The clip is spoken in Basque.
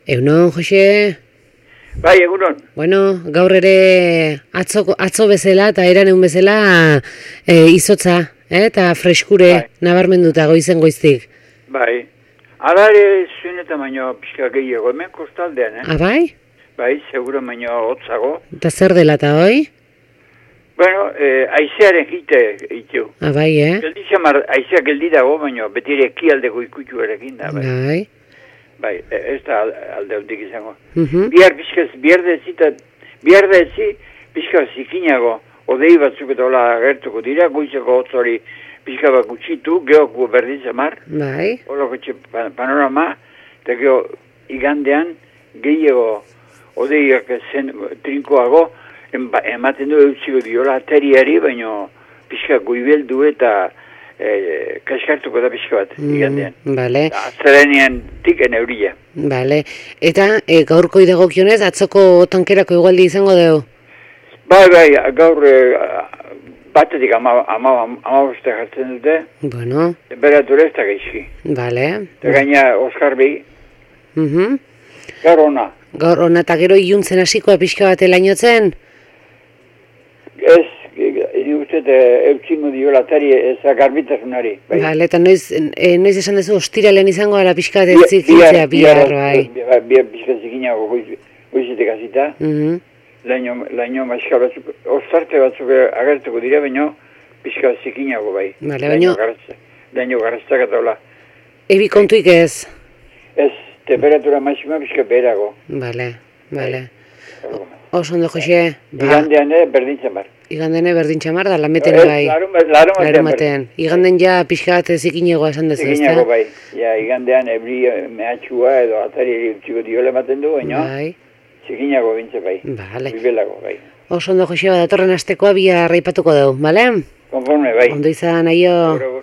Egunon, Jose? Bai, egunon. Bueno, gaur ere atzo bezala eta eraneun bezala izotza, eta freskure Bai. nabarmenduta goizen goiztik. Bai. Hala ere zuen eta baino pixka gehiago, hemen kostaldean, Bai? Bai, seguro baino hotzago. Eta zer dela eta hoi? Bueno, aizearen hitu. Bai, Geldi xamar, aizea geldi dago, baino betire ekialdeko ikutxu erekin da, bai. Bai. Bai, ez da alde hondik izango. Mhm. Bihar dezi, pixka zikinago, odei batzuk eta hola agertuko dira, goizeko hotzori pixka bat gutxitu, geoko berdin zamar. Bai. Horoko panorama, eta geho igandean gehiago odeiak zen trinkoago, ematen du eutziko diola ateriari, baino pixka goibeldu eta kaskartuko da pixka bat igandean. Bale. Azterenean tiken euria. Bale. Eta gaurko idagokionez, atzoko tankerako igualdi izango dugu? Bai, gaur batetik amabostea jartzen dute. Bueno. Temperatura ez da gaizki. Bale. Eta gaina Oskar behi. Gaur ona. Gaur ona eta gero iluntzen hasikoa pixka bat elainotzen? Ez, uste eutxingo diola atari ez garbitasunari. Bai. Bale, eta noiz esan duzu ostiralen izango ala pixka bat zitzea bihar, bai. Bihar pixka zikinago goizetek azita. Laino maizka batzuk, ostarte batzuk agertuko dira, baino pixka zikinago bai. Bale, baino... Laino garaztak eta hola. Ebi kontuik ez? Ez, temperatura maxima pixka beherago. Bale. Oso ondo, Jose. Igandean berdintzen bar. Iganden berdin txamar da, lameten bai. Larumatean. Iganden ja pixka bat zikinegoa esan dezu, ezta? Zikinegoa bai. Ja, igandean ebri mehatxua edo atari utxiko diola ematen du, baina zikineago bintze bai. Bale. Bibelago bai. Oso ondo, Jose, datorren astekoa bihar aipatuko dugu, bale? Konforme bai. Ondo izan, aio.